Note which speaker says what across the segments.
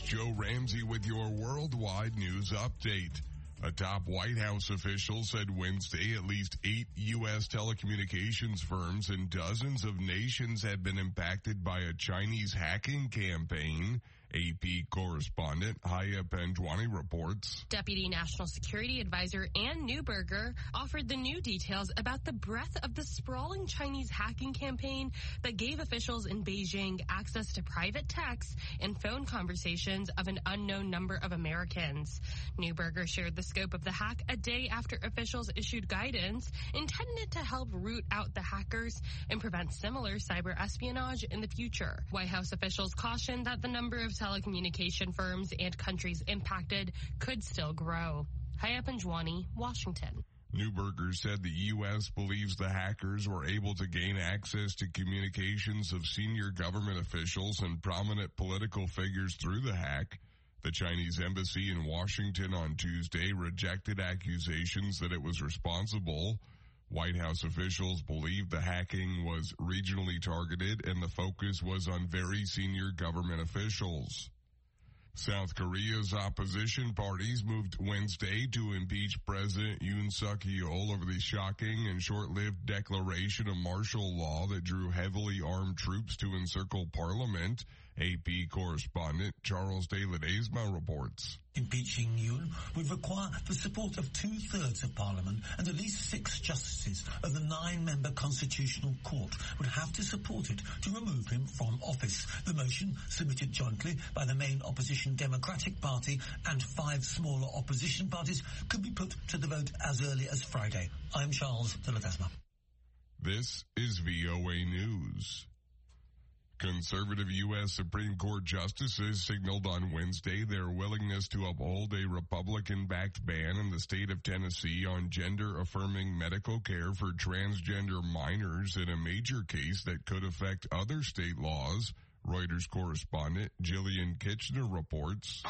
Speaker 1: Joe Ramsey with your worldwide news update. A top White House official said Wednesday at least 8 U.S. telecommunications firms and dozens of nations had been impacted by a Chinese hacking campaign. AP correspondent Haya Panjwani reports.
Speaker 2: Deputy National Security Advisor Ann Neuberger offered the new details about the breadth of the sprawling Chinese hacking campaign that gave officials in Beijing access to private texts and phone conversations of an unknown number of Americans. Neuberger shared the scope of the hack a day after officials issued guidance intended to help root out the hackers and prevent similar cyber espionage in the future. White House officials cautioned that the number of telecommunication firms and countries impacted could still grow. Haya Panjwani, Washington.
Speaker 1: Neuberger said the U.S. believes the hackers were able to gain access to communications of senior government officials and prominent political figures through the hack. The Chinese embassy in Washington on Tuesday rejected accusations that it was responsible. White House officials believe the hacking was regionally targeted and the focus was on very senior government officials. South Korea's opposition parties moved Wednesday to impeach President Yoon Suk-yeol over the shocking and short-lived declaration of martial law that drew heavily armed troops to encircle parliament. AP correspondent Charles de Ledesma reports.
Speaker 3: Impeaching Yoon would require the support of 2/3 of Parliament, and at least 6 justices of the 9-member Constitutional Court would have to support it to remove him from office. The motion, submitted jointly by the main opposition Democratic Party and 5 smaller opposition parties, could be put to the vote as early as Friday. I'm Charles de Ledesma.
Speaker 1: This is VOA News. Conservative U.S. Supreme Court justices signaled on Wednesday their willingness to uphold a Republican-backed ban in the state of Tennessee on gender-affirming medical care for transgender minors in a major case that could affect other state laws. Reuters correspondent Jillian Kitchener reports.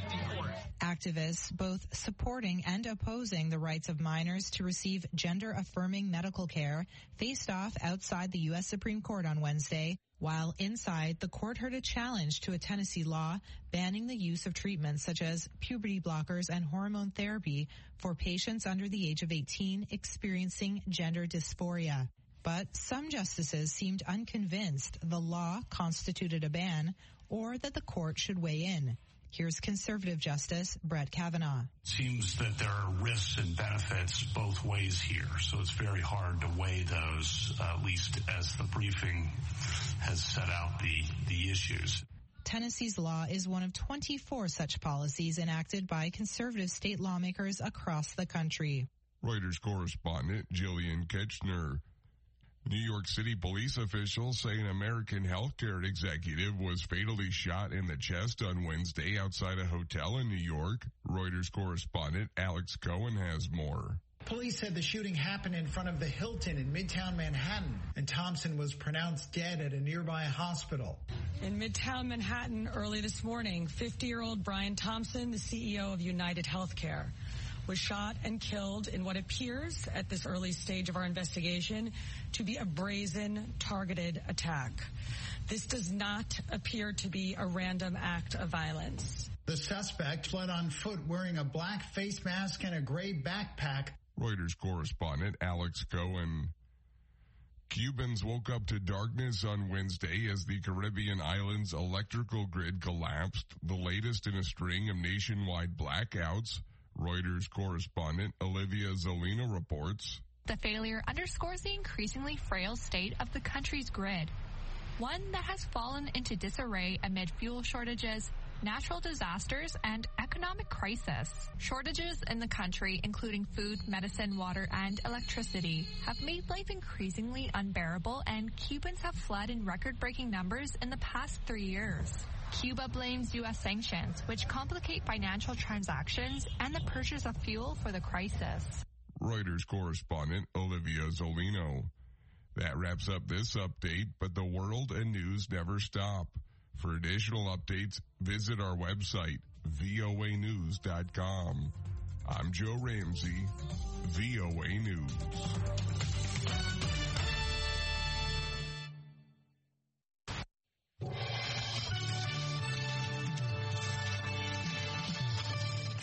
Speaker 4: Activists, both supporting and opposing the rights of minors to receive gender-affirming medical care, faced off outside the U.S. Supreme Court on Wednesday, while inside, the court heard a challenge to a Tennessee law banning the use of treatments such as puberty blockers and hormone therapy for patients under the age of 18 experiencing gender dysphoria. But some justices seemed unconvinced the law constituted a ban or that the court should weigh in. Here's conservative Justice Brett Kavanaugh.
Speaker 5: It seems that there are risks and benefits both ways here, so it's very hard to weigh those, at least as the briefing has set out the issues.
Speaker 4: Tennessee's law is one of 24 such policies enacted by conservative state lawmakers across the country.
Speaker 1: Reuters correspondent Jillian Kitchener. New York City police officials say an American healthcare executive was fatally shot in the chest on Wednesday outside a hotel in New York. Reuters correspondent Alex Cohen has more.
Speaker 6: Police said the shooting happened in front of the Hilton in Midtown Manhattan, and Thompson was pronounced dead at a nearby hospital.
Speaker 7: In Midtown Manhattan early this morning, 50-year-old Brian Thompson, the CEO of United Healthcare, was shot and killed in what appears at this early stage of our investigation to be a brazen, targeted attack. This does not appear to be a random act of violence.
Speaker 6: The suspect fled on foot wearing a black face mask and a gray backpack.
Speaker 1: Reuters correspondent Alex Cohen. Cubans woke up to darkness on Wednesday as the Caribbean island's electrical grid collapsed, the latest in a string of nationwide blackouts. Reuters correspondent Olivia Zolino reports.
Speaker 8: The failure underscores the increasingly frail state of the country's grid, one that has fallen into disarray amid fuel shortages, natural disasters, and economic crisis. Shortages in the country, including food, medicine, water, and electricity, have made life increasingly unbearable, and Cubans have fled in record-breaking numbers in the past 3 years. Cuba blames U.S. sanctions, which complicate financial transactions and the purchase of fuel for the crisis.
Speaker 1: Reuters correspondent Olivia Zolino. That wraps up this update, but the world and news never stop. For additional updates, visit our website, voanews.com. I'm Joe Ramsey, VOA News.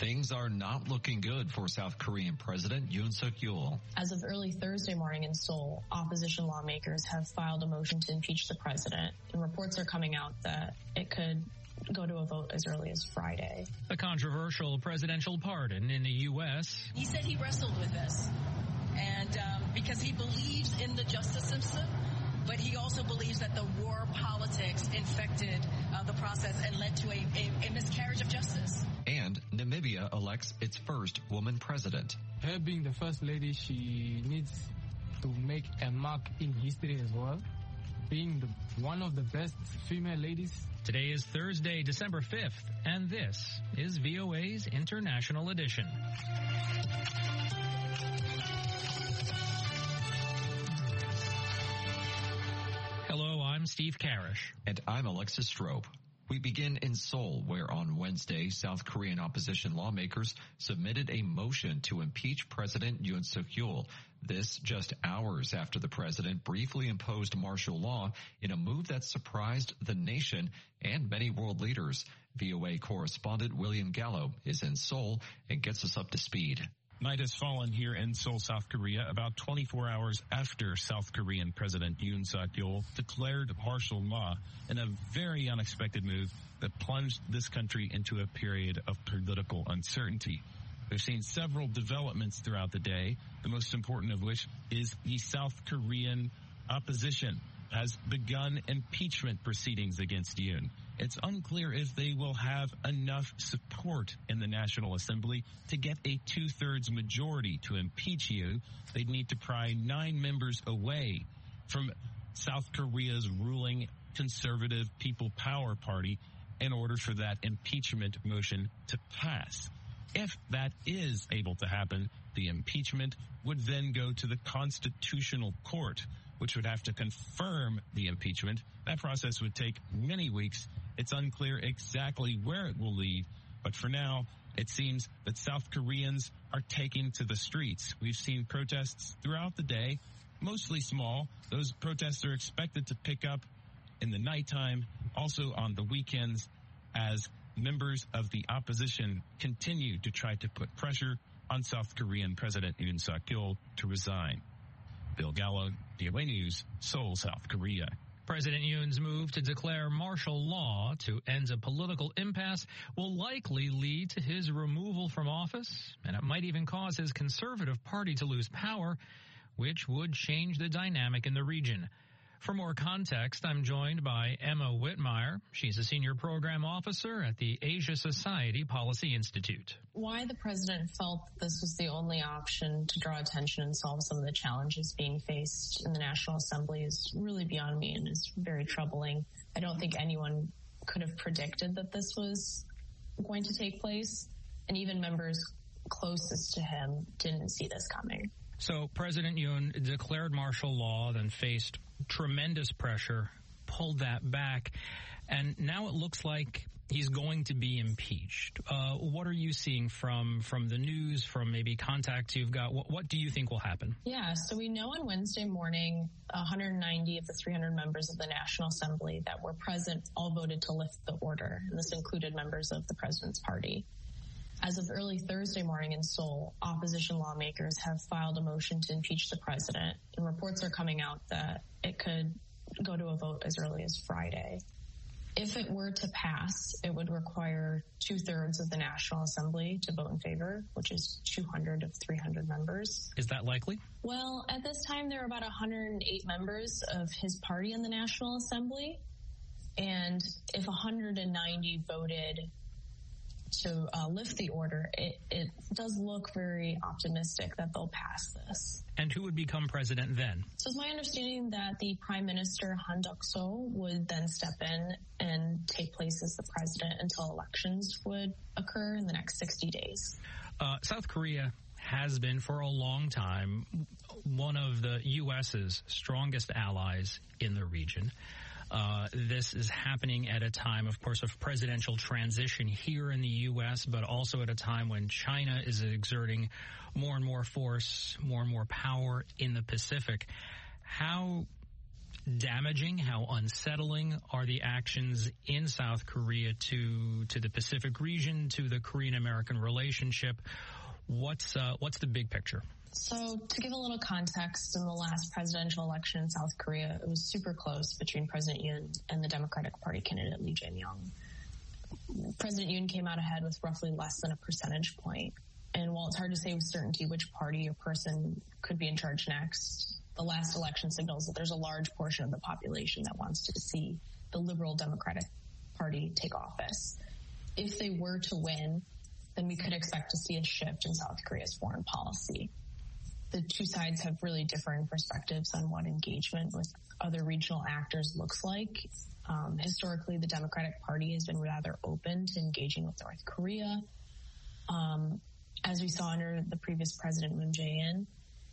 Speaker 9: Things are not looking good for South Korean President Yoon Suk-yeol.
Speaker 10: As of early Thursday morning in Seoul, opposition lawmakers have filed a motion to impeach the president, and reports are coming out that it could go to a vote as early as Friday.
Speaker 11: A controversial presidential pardon in the U.S.
Speaker 12: He said he wrestled with this, and because he believes in the justice system, but he also believes that the war politics infected the process and led to a miscarriage of justice.
Speaker 9: And Namibia elects its first woman president.
Speaker 13: Her being the first lady, she needs to make a mark in history as well, being one of the best female ladies.
Speaker 11: Today is Thursday, December 5th, and this is VOA's International Edition. Hello, I'm Steve Karish.
Speaker 9: And I'm Alexis Strope. We begin in Seoul, where on Wednesday, South Korean opposition lawmakers submitted a motion to impeach President Yoon Suk-yeol. This just hours after the president briefly imposed martial law in a move that surprised the nation and many world leaders. VOA correspondent William Gallo is in Seoul and gets us up to speed.
Speaker 14: Night has fallen here in Seoul, South Korea, about 24 hours after South Korean President Yoon Suk-yeol declared martial law in a very unexpected move that plunged this country into a period of political uncertainty. We've seen several developments throughout the day, the most important of which is the South Korean opposition has begun impeachment proceedings against Yoon. It's unclear if they will have enough support in the National Assembly to get a 2/3 majority to impeach Yoon. They'd need to pry 9 members away from South Korea's ruling conservative People Power Party in order for that impeachment motion to pass. If that is able to happen, the impeachment would then go to the Constitutional Court, which would have to confirm the impeachment. That process would take many weeks. It's unclear exactly where it will lead, but for now, it seems that South Koreans are taking to the streets. We've seen protests throughout the day, mostly small. Those protests are expected to pick up in the nighttime, also on the weekends, as members of the opposition continue to try to put pressure on South Korean President Yoon Suk-yeol to resign. Bill Gallo, VOA News, Seoul, South Korea.
Speaker 11: President Yoon's move to declare martial law to end a political impasse will likely lead to his removal from office, and it might even cause his conservative party to lose power, which would change the dynamic in the region. For more context, I'm joined by Emma Whitmire. She's a senior program officer at the Asia Society Policy Institute.
Speaker 10: Why the president felt this was the only option to draw attention and solve some of the challenges being faced in the National Assembly is really beyond me and is very troubling. I don't think anyone could have predicted that this was going to take place, and even members closest to him didn't see this coming.
Speaker 11: So President Yoon declared martial law, then faced tremendous pressure, pulled that back, and now it looks like he's going to be impeached. What are you seeing from the news, from maybe contacts you've got? What do you think will happen?
Speaker 10: Yeah, so we know on Wednesday morning, 190 of the 300 members of the National Assembly that were present all voted to lift the order, and this included members of the president's party. As of early Thursday morning in Seoul, opposition lawmakers have filed a motion to impeach the president, and reports are coming out that it could go to a vote as early as Friday. If it were to pass, it would require 2/3 of the National Assembly to vote in favor, which is 200 of 300 members.
Speaker 11: Is that likely?
Speaker 10: Well, at this time, there are about 108 members of his party in the National Assembly, and if 190 voted to lift the order, it does look very optimistic that they'll pass this.
Speaker 11: And who would become president then?
Speaker 10: So it's my understanding that the Prime Minister Han Duck-seo would then step in and take place as the president until elections would occur in the next 60 days.
Speaker 11: South Korea has been for a long time one of the U.S.'s strongest allies in the region. This is happening at a time, of course, of presidential transition here in the U.S., but also at a time when China is exerting more and more force, more and more power in the Pacific. How damaging? How unsettling are the actions in South Korea to the Pacific region, to the Korean-American relationship? What's the big picture?
Speaker 10: So to give a little context, in the last presidential election in South Korea, it was super close between President Yoon and the Democratic Party candidate Lee Jae-myung. President Yoon came out ahead with roughly less than a percentage point. And while it's hard to say with certainty which party or person could be in charge next, the last election signals that there's a large portion of the population that wants to see the Liberal Democratic Party take office. If they were to win, then we could expect to see a shift in South Korea's foreign policy. The two sides have really differing perspectives on what engagement with other regional actors looks like. Historically, the Democratic Party has been rather open to engaging with North Korea, as we saw under the previous president, Moon Jae-in,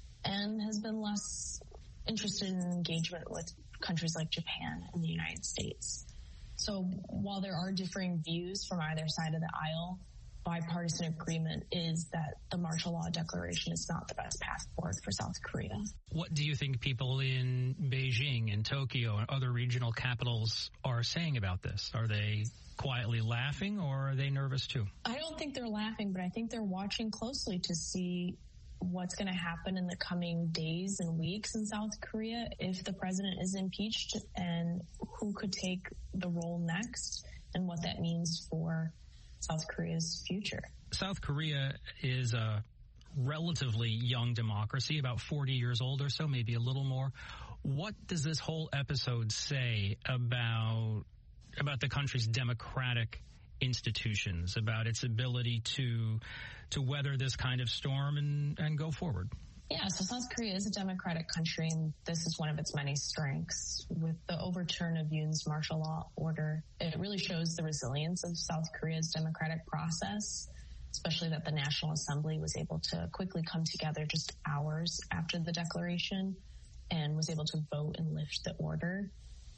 Speaker 10: and has been less interested in engagement with countries like Japan and the United States. So while there are differing views from either side of the aisle, bipartisan agreement is that the martial law declaration is not the best path forward for South Korea.
Speaker 11: What do you think people in Beijing and Tokyo and other regional capitals are saying about this? Are they quietly laughing, or are they nervous too?
Speaker 10: I don't think they're laughing, but I think they're watching closely to see what's going to happen in the coming days and weeks in South Korea if the president is impeached, and who could take the role next and what that means for South Korea's future.
Speaker 11: South Korea is a relatively young democracy, about 40 years old or so, maybe a little more. What does this whole episode say about the country's democratic institutions, about its ability to weather this kind of storm and go forward?
Speaker 10: Yeah, so South Korea is a democratic country, and this is one of its many strengths. With the overturn of Yoon's martial law order, it really shows the resilience of South Korea's democratic process, especially that the National Assembly was able to quickly come together just hours after the declaration and was able to vote and lift the order.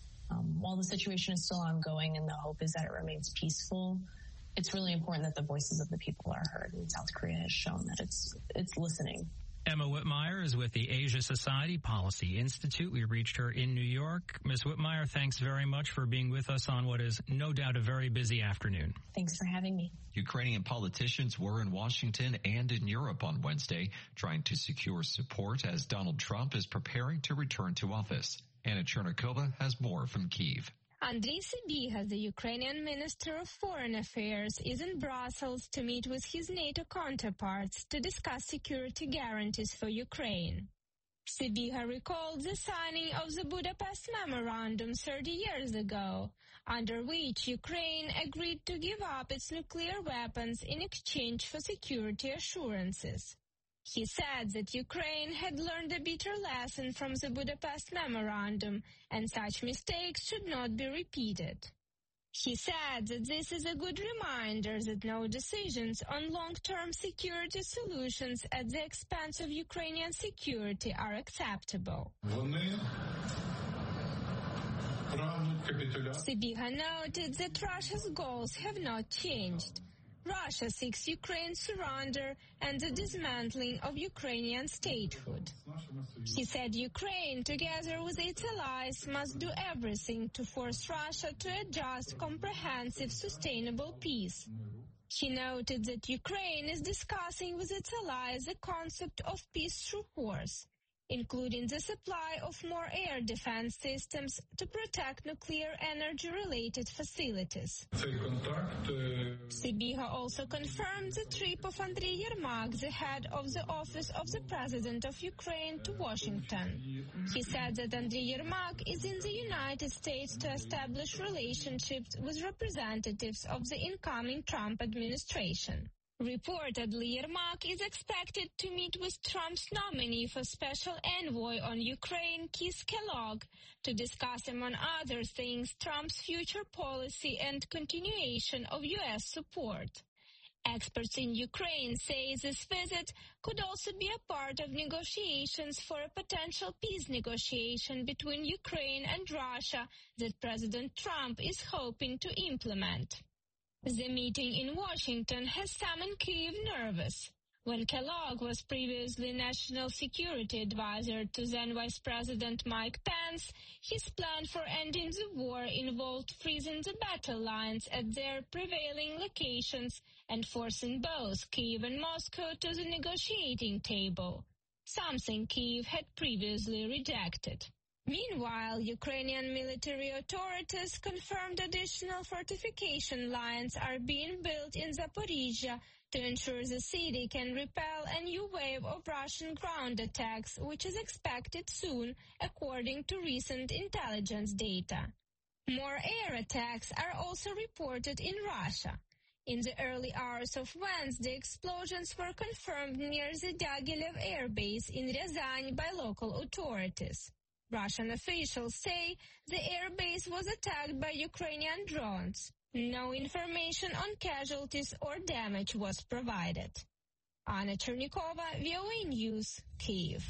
Speaker 10: While the situation is still ongoing and the hope is that it remains peaceful, it's really important that the voices of the people are heard, and South Korea has shown that it's listening.
Speaker 11: Emma Whitmire is with the Asia Society Policy Institute. We reached her in New York. Ms. Whitmire, thanks very much for being with us on what is no doubt a very busy afternoon.
Speaker 10: Thanks for having me.
Speaker 9: Ukrainian politicians were in Washington and in Europe on Wednesday, trying to secure support as Donald Trump is preparing to return to office. Anna Chernikova has more from Kyiv.
Speaker 15: Andriy Sybiha, the Ukrainian Minister of Foreign Affairs, is in Brussels to meet with his NATO counterparts to discuss security guarantees for Ukraine. Sybiha recalled the signing of the Budapest Memorandum 30 years ago, under which Ukraine agreed to give up its nuclear weapons in exchange for security assurances. He said that Ukraine had learned a bitter lesson from the Budapest Memorandum, and such mistakes should not be repeated. He said that this is a good reminder that no decisions on long-term security solutions at the expense of Ukrainian security are acceptable. Sybiha noted that Russia's goals have not changed. Russia seeks Ukraine's surrender and the dismantling of Ukrainian statehood. He said Ukraine, together with its allies, must do everything to force Russia to a just, comprehensive, sustainable peace. He noted that Ukraine is discussing with its allies the concept of peace through force, including the supply of more air defense systems to protect nuclear energy-related facilities. Sybiha also confirmed the trip of Andriy Yermak, the head of the Office of the President of Ukraine, to Washington. He said that Andriy Yermak is in the United States to establish relationships with representatives of the incoming Trump administration. Reportedly, Yermak is expected to meet with Trump's nominee for Special Envoy on Ukraine, Keith Kellogg, to discuss, among other things, Trump's future policy and continuation of U.S. support. Experts in Ukraine say this visit could also be a part of negotiations for a potential peace negotiation between Ukraine and Russia that President Trump is hoping to implement. The meeting in Washington has some in Kyiv nervous. When Kellogg was previously National Security Advisor to then Vice President Mike Pence, his plan for ending the war involved freezing the battle lines at their prevailing locations and forcing both Kyiv and Moscow to the negotiating table, something Kyiv had previously rejected. Meanwhile, Ukrainian military authorities confirmed additional fortification lines are being built in Zaporizhia to ensure the city can repel a new wave of Russian ground attacks, which is expected soon, according to recent intelligence data. More air attacks are also reported in Russia. In the early hours of Wednesday, explosions were confirmed near the Diaghilev air base in Ryazan by local authorities. Russian officials say the air base was attacked by Ukrainian drones. No information on casualties or damage was provided. Anna Chernikova, VOA News, Kyiv.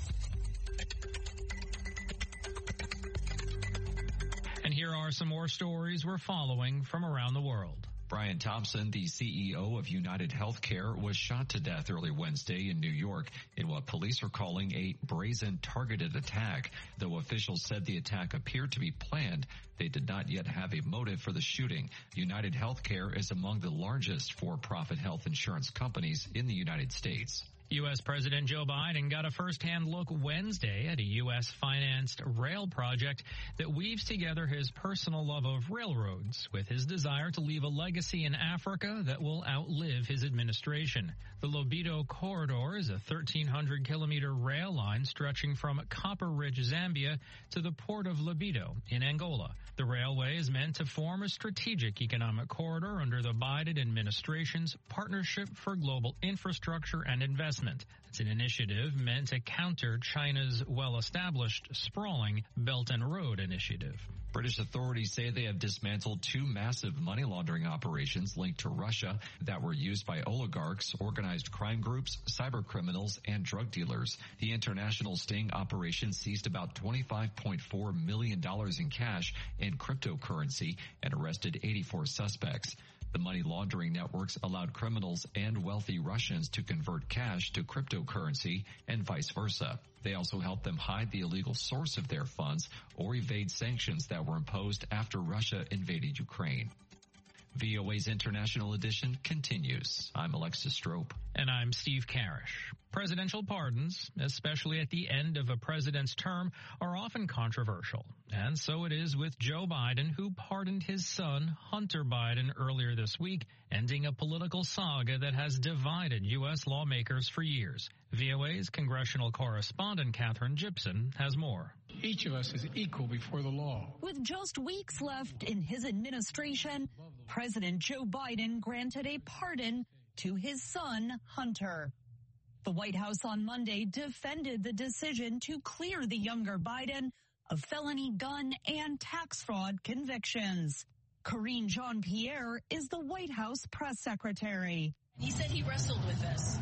Speaker 11: And here are some more stories we're following from around the world.
Speaker 9: Brian Thompson, the CEO of United Healthcare, was shot to death early Wednesday in New York in what police are calling a brazen targeted attack. Though officials said the attack appeared to be planned, they did not yet have a motive for the shooting. United Healthcare is among the largest for-profit health insurance companies in the United States.
Speaker 11: U.S. President Joe Biden got a first-hand look Wednesday at a U.S.-financed rail project that weaves together his personal love of railroads with his desire to leave a legacy in Africa that will outlive his administration. The Lobito Corridor is a 1,300-kilometer rail line stretching from Copper Ridge, Zambia, to the port of Lobito in Angola. The railway is meant to form a strategic economic corridor under the Biden administration's Partnership for Global Infrastructure and Investment. It's an initiative meant to counter China's well-established sprawling Belt and Road Initiative.
Speaker 9: British authorities say they have dismantled two massive money laundering operations linked to Russia that were used by oligarchs, organized crime groups, cyber criminals, and drug dealers. The international sting operation seized about $25.4 million in cash and cryptocurrency and arrested 84 suspects. The money laundering networks allowed criminals and wealthy Russians to convert cash to cryptocurrency and vice versa. They also helped them hide the illegal source of their funds or evade sanctions that were imposed after Russia invaded Ukraine. VOA's International Edition continues. I'm Alexis Strope.
Speaker 11: And I'm Steve Karish. Presidential pardons, especially at the end of a president's term, are often controversial. And so it is with Joe Biden, who pardoned his son, Hunter Biden, earlier this week, ending a political saga that has divided U.S. lawmakers for years. VOA's congressional correspondent Catherine Gibson has more.
Speaker 16: Each of us is equal before the law.
Speaker 17: With just weeks left in his administration, President Joe Biden granted a pardon to his son, Hunter. The White House on Monday defended the decision to clear the younger Biden of felony gun and tax fraud convictions. Karine Jean-Pierre is the White House press secretary.
Speaker 12: He said he wrestled with this,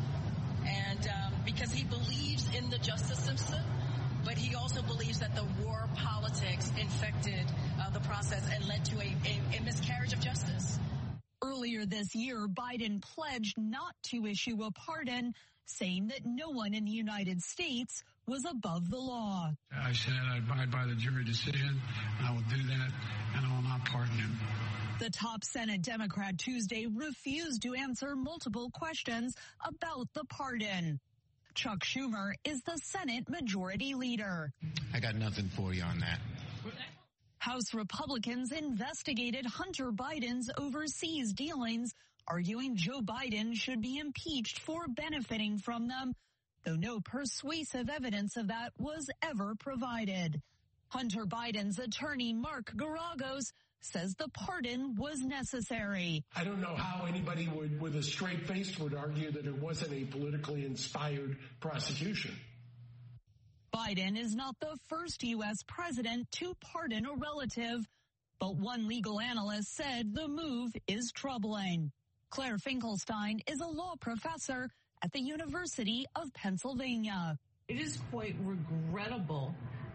Speaker 12: and because he believes in the justice system, but he also believes that the war politics infected the process and led to a miscarriage of justice.
Speaker 17: Earlier this year, Biden pledged not to issue a pardon, saying that no one in the United States was above the law.
Speaker 16: I said I abide by the jury decision. I will do that, and I will not pardon him.
Speaker 17: The top Senate Democrat Tuesday refused to answer multiple questions about the pardon. Chuck Schumer is the Senate Majority Leader.
Speaker 18: I got nothing for you on that.
Speaker 17: House Republicans investigated Hunter Biden's overseas dealings, arguing Joe Biden should be impeached for benefiting from them, though no persuasive evidence of that was ever provided. Hunter Biden's attorney, Mark Garagos, says the pardon was necessary.
Speaker 19: I don't know how anybody would, with a straight face, would argue that it wasn't a politically inspired prosecution.
Speaker 17: Biden is not the first U.S. president to pardon a relative, but one legal analyst said the move is troubling. Claire Finkelstein is a law professor at the University of Pennsylvania.
Speaker 20: It is quite regrettable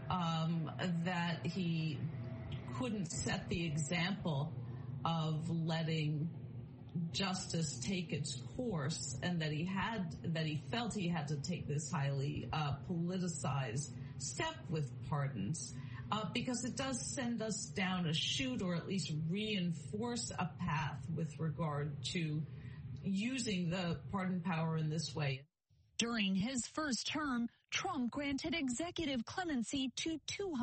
Speaker 20: that he couldn't set the example of letting justice take its course, and that he felt he had to take this highly politicized step with pardons, because it does send us down a chute, or at least reinforce a path with regard to using the pardon power in this way.
Speaker 17: During his first term, Trump granted executive clemency to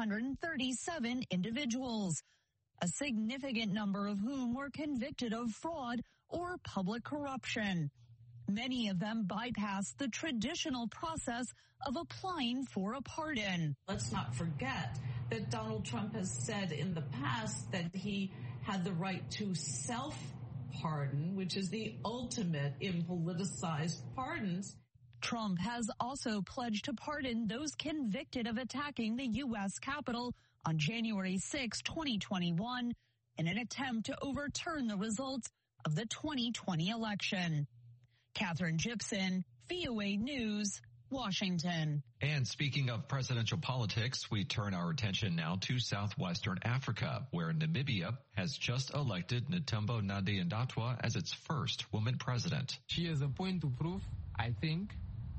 Speaker 17: 237 individuals, a significant number of whom were convicted of fraud or public corruption. Many of them bypassed the traditional process of applying for a pardon.
Speaker 20: Let's not forget that Donald Trump has said in the past that he had the right to self-pardon, which is the ultimate in politicized pardons.
Speaker 17: Trump has also pledged to pardon those convicted of attacking the U.S. Capitol on January 6, 2021, in an attempt to overturn the results of the 2020 election. Catherine Gibson, VOA News, Washington.
Speaker 9: And speaking of presidential politics, we turn our attention now to southwestern Africa, where Namibia has just elected Netumbo Nandi-Ndaitwah as its first woman president.
Speaker 13: She has a point to prove, I think,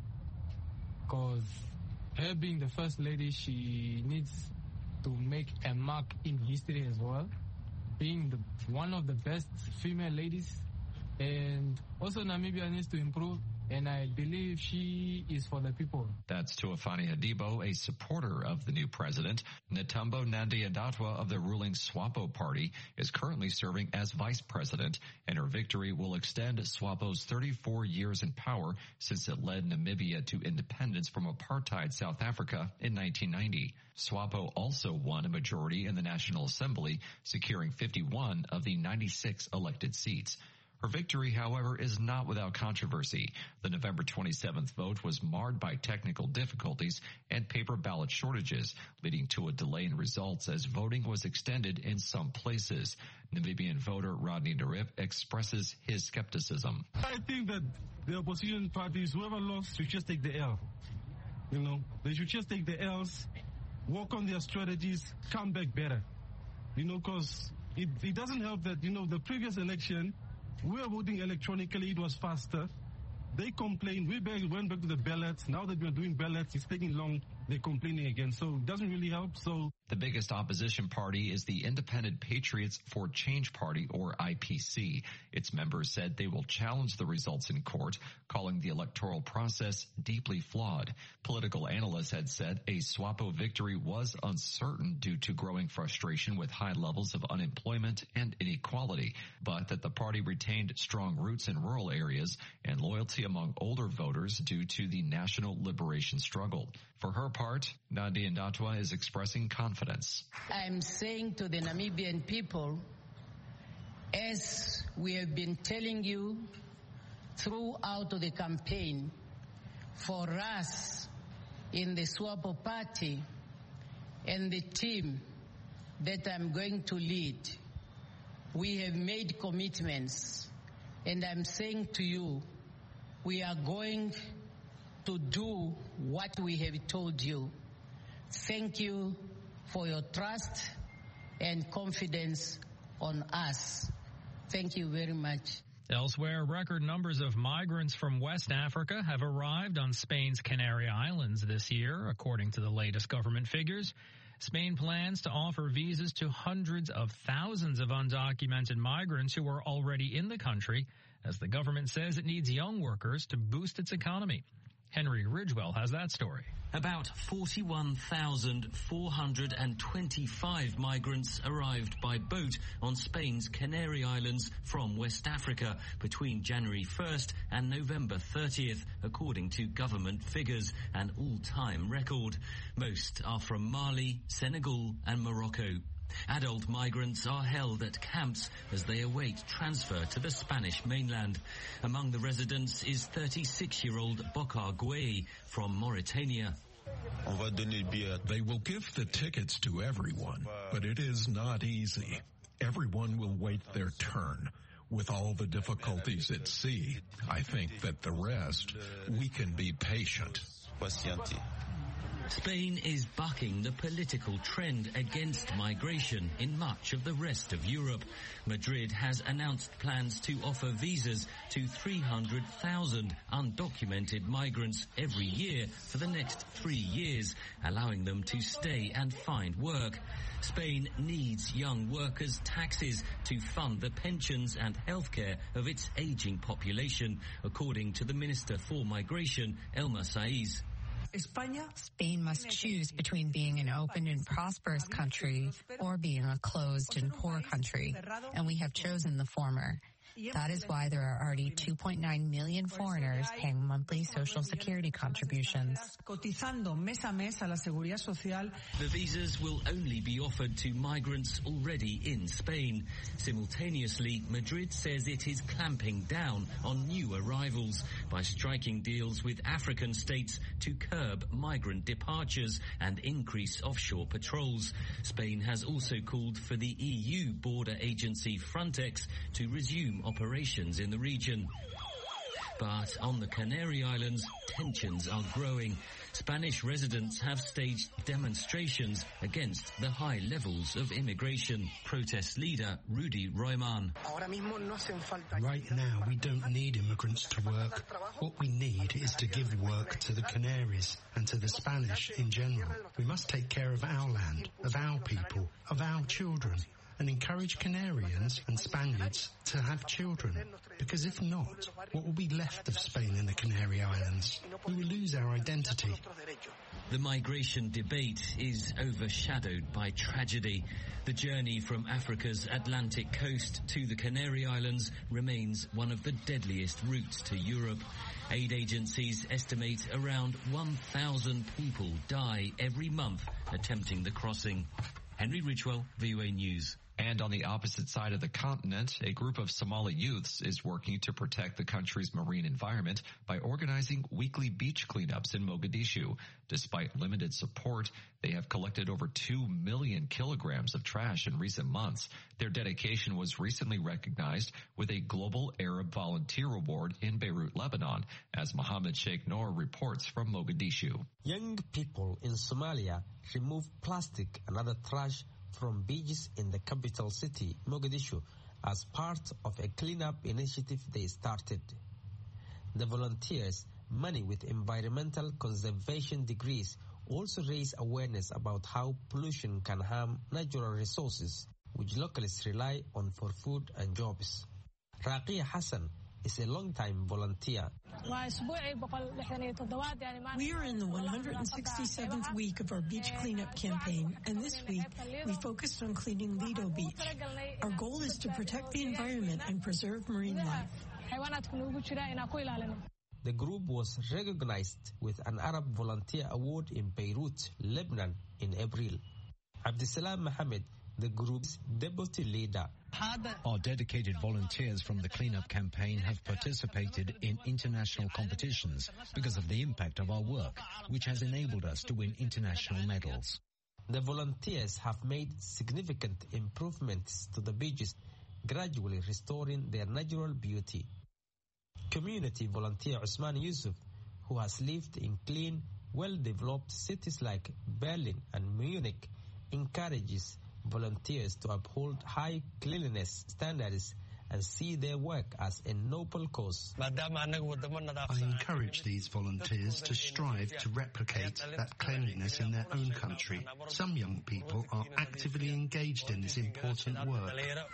Speaker 13: because her being the first lady, she needs to make a mark in history as well, being one of the best female ladies. And also Namibia needs to improve, and I believe she is for the people.
Speaker 9: That's Tuafani Hadibo, a supporter of the new president. Netumbo Nandi-Ndaitwah of the ruling SWAPO party is currently serving as vice president, and her victory will extend SWAPO's 34 years in power since it led Namibia to independence from apartheid South Africa in 1990. SWAPO also won a majority in the National Assembly, securing 51 of the 96 elected seats. Her victory, however, is not without controversy. The November 27th vote was marred by technical difficulties and paper ballot shortages, leading to a delay in results as voting was extended in some places. Namibian voter Rodney Narip expresses his skepticism.
Speaker 21: I think that the opposition parties, whoever lost, should just take the L. They should just take the L's, work on their strategies, come back better. Because it doesn't help that, the previous election, we were voting electronically, it was faster. They complained, went back to the ballots. Now that we're doing ballots, it's taking long, they're complaining again. So it doesn't really help.
Speaker 9: The biggest opposition party is the Independent Patriots for Change Party, or IPC. Its members said they will challenge the results in court, calling the electoral process deeply flawed. Political analysts had said a SWAPO victory was uncertain due to growing frustration with high levels of unemployment and inequality, but that the party retained strong roots in rural areas and loyalty among older voters due to the national liberation struggle. For her part, Nandi-Ndaitwah is expressing confidence.
Speaker 22: I'm saying to the Namibian people, as we have been telling you throughout the campaign, for us in the SWAPO party and the team that I'm going to lead, we have made commitments, and I'm saying to you, we are going to do what we have told you. Thank you for your trust and confidence on us. Thank you very much.
Speaker 11: Elsewhere, record numbers of migrants from West Africa have arrived on Spain's Canary Islands this year, according to the latest government figures. Spain plans to offer visas to hundreds of thousands of undocumented migrants who are already in the country, as the government says it needs young workers to boost its economy. Henry Ridgewell has that story.
Speaker 23: About 41,425 migrants arrived by boat on Spain's Canary Islands from West Africa between January 1st and November 30th, according to government figures, an all-time record. Most are from Mali, Senegal and Morocco. Adult migrants are held at camps as they await transfer to the Spanish mainland. Among the residents is 36-year-old Bokar Gueye from Mauritania.
Speaker 24: They will give the tickets to everyone, but it is not easy. Everyone will wait their turn. With all the difficulties at sea, I think that the rest, we can be patient.
Speaker 23: Spain is bucking the political trend against migration in much of the rest of Europe. Madrid has announced plans to offer visas to 300,000 undocumented migrants every year for the next 3 years, allowing them to stay and find work. Spain needs young workers' taxes to fund the pensions and healthcare of its aging population, according to the Minister for Migration, Elma Saiz.
Speaker 2: Spain must choose between being an open and prosperous country or being a closed and poor country, and we have chosen the former. That is why there are already 2.9 million foreigners paying monthly social security contributions.
Speaker 23: The visas will only be offered to migrants already in Spain. Simultaneously, Madrid says it is clamping down on new arrivals by striking deals with African states to curb migrant departures and increase offshore patrols. Spain has also called for the EU border agency Frontex to resume operations in the region. But on the Canary Islands, tensions are growing. Spanish residents have staged demonstrations against the high levels of immigration. Protest leader Rudy Royman.
Speaker 3: Right now, we don't need immigrants to work. What we need is to give work to the Canaries and to the Spanish in general. We must take care of our land, of our people, of our children, and encourage Canarians and Spaniards to have children. Because if not, what will be left of Spain and the Canary Islands? We will lose our identity.
Speaker 23: The migration debate is overshadowed by tragedy. The journey from Africa's Atlantic coast to the Canary Islands remains one of the deadliest routes to Europe. Aid agencies estimate around 1,000 people die every month attempting the crossing. Henry Ridgewell, VOA News.
Speaker 9: And on the opposite side of the continent, a group of Somali youths is working to protect the country's marine environment by organizing weekly beach cleanups in Mogadishu. Despite limited support, they have collected over 2 million kilograms of trash in recent months. Their dedication was recently recognized with a Global Arab Volunteer Award in Beirut, Lebanon, as Mohammed Sheikh Noor reports from Mogadishu.
Speaker 4: Young people in Somalia remove plastic and other trash from beaches in the capital city, Mogadishu, as part of a cleanup initiative they started. The volunteers, many with environmental conservation degrees, also raise awareness about how pollution can harm natural resources, which locals rely on for food and jobs. Raqiya Hassan is a long-time volunteer.
Speaker 5: We are in the 167th week of our beach cleanup campaign, and this week we focused on cleaning Lido Beach. Our goal is to protect the environment and preserve marine life.
Speaker 4: The group was recognized with an Arab Volunteer Award in Beirut, Lebanon in April. Abdisalam Mohammed, the group's deputy leader.
Speaker 25: Our dedicated volunteers from the cleanup campaign have participated in international competitions because of the impact of our work, which has enabled us to win international medals.
Speaker 4: The volunteers have made significant improvements to the beaches, gradually restoring their natural beauty. Community volunteer Usman Yusuf, who has lived in clean, well-developed cities like Berlin and Munich, encourages volunteers to uphold high cleanliness standards and see their work as a noble cause.
Speaker 3: I encourage these volunteers to strive to replicate that cleanliness in their own country. Some young people are actively engaged in this important work.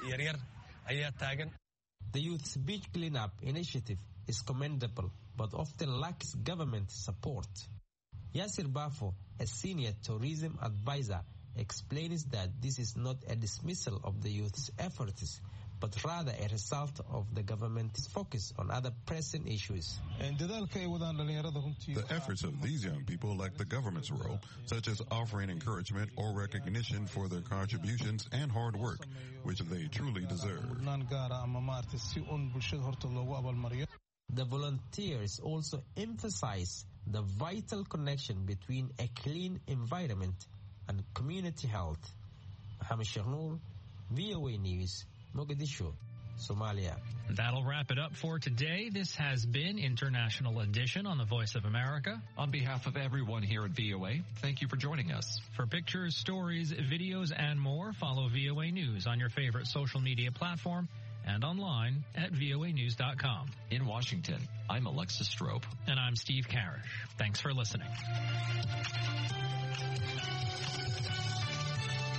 Speaker 4: The Youth's Beach Cleanup initiative is commendable, but often lacks government support. Yasir Bafo, a senior tourism advisor, explains that this is not a dismissal of the youth's efforts, but rather a result of the government's focus on other pressing issues.
Speaker 26: The efforts of these young people lack the government's role, such as offering encouragement or recognition for their contributions and hard work, which they truly deserve.
Speaker 4: The volunteers also emphasize the vital connection between a clean environment and community health. Mohammed Sheikh Noor, VOA News, Mogadishu. Somalia.
Speaker 11: That'll wrap it up for today. This has been International Edition on the Voice of America.
Speaker 9: On behalf of everyone here at VOA, thank you for joining us.
Speaker 11: For pictures, stories, videos, and more, follow VOA News on your favorite social media platform and online at voanews.com.
Speaker 9: In Washington, I'm Alexis Strope.
Speaker 11: And I'm Steve Karish. Thanks for listening.